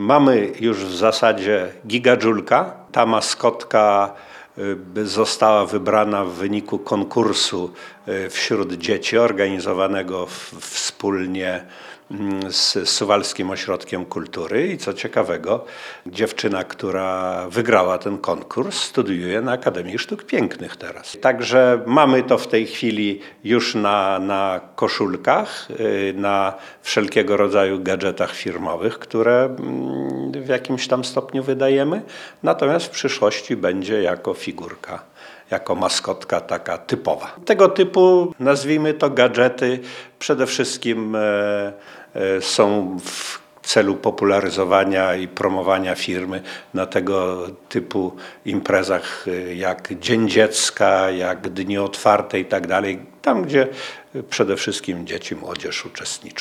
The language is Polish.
Mamy już w zasadzie Giga-Julka. Ta maskotka została wybrana w wyniku konkursu wśród dzieci organizowanego wspólnie z Suwalskim Ośrodkiem Kultury i co ciekawego, dziewczyna, która wygrała ten konkurs, studiuje na Akademii Sztuk Pięknych teraz. Także mamy to w tej chwili już na koszulkach, na wszelkiego rodzaju gadżetach firmowych, które w jakimś tam stopniu wydajemy, natomiast w przyszłości będzie jako figurka, jako maskotka taka typowa. Tego typu, nazwijmy to, gadżety przede wszystkim są w celu popularyzowania i promowania firmy na tego typu imprezach jak Dzień Dziecka, jak Dni Otwarte i tak dalej, tam gdzie przede wszystkim dzieci, młodzież uczestniczą.